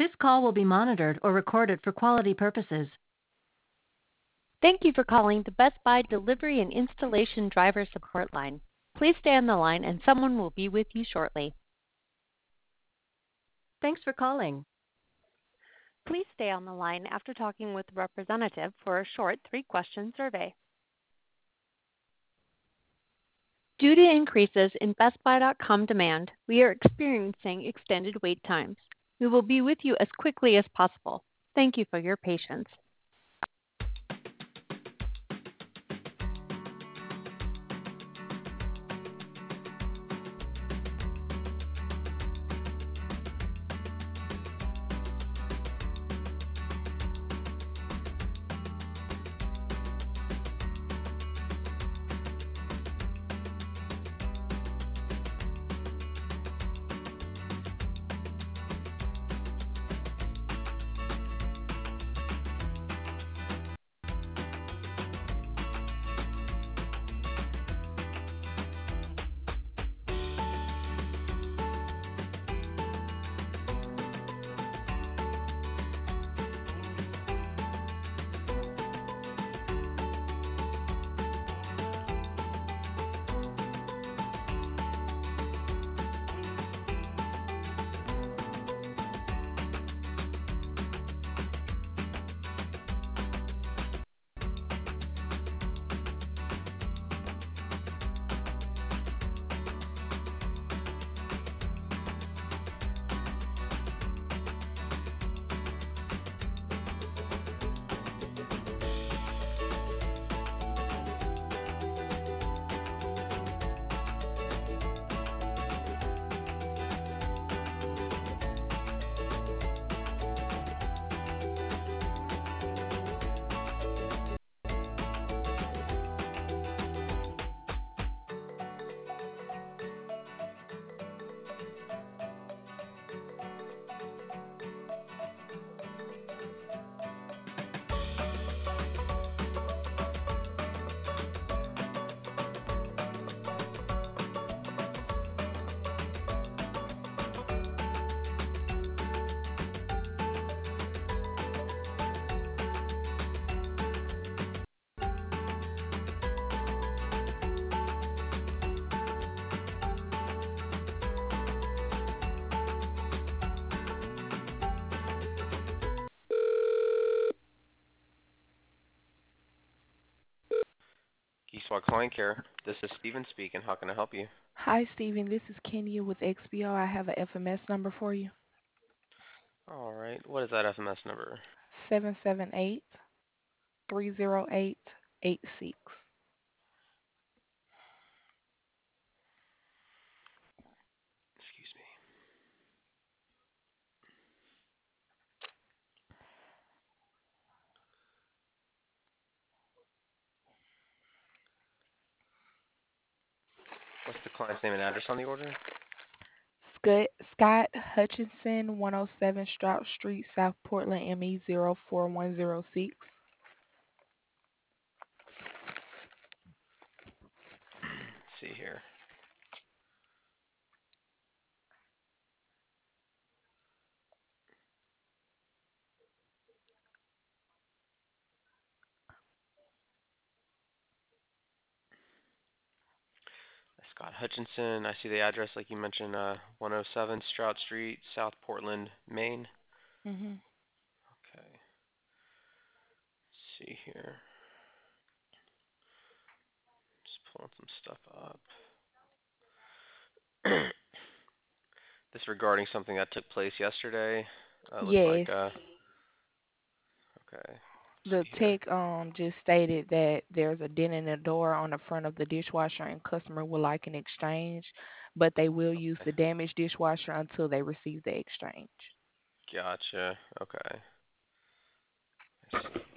This call will be monitored or recorded for quality purposes. Thank you for calling the Best Buy Delivery and Installation Driver Support Line. Please stay on the line and someone will be with you shortly. Thanks for calling. Please stay on the line after talking with a representative for a short 3-question survey. Due to increases in BestBuy.com demand, we are experiencing extended wait times. We will be with you as quickly as possible. Thank you for your patience. Geesewar Client Care. This is Steven speaking. How can I help you? Hi, Stephen. This is Kenya with XBO. I have a FMS number for you. All right. What is that FMS number? 778-308-86. Excuse me. What's the client's name and address on the order? Scott Hutchinson, 107 Strout Street, South Portland, ME 04106. Let's see here. Scott Hutchinson. I see the address like you mentioned, 107 Strout Street, South Portland, Maine. Mhm. Okay. Let's see here. Just pulling some stuff up. This regarding something that took place yesterday. Looks like, Yes. okay. Let's The see here. tech just stated that there's a dent in the door on the front of the dishwasher and customer would like an exchange, but they will use the damaged dishwasher until they receive the exchange. Gotcha. Okay. I see.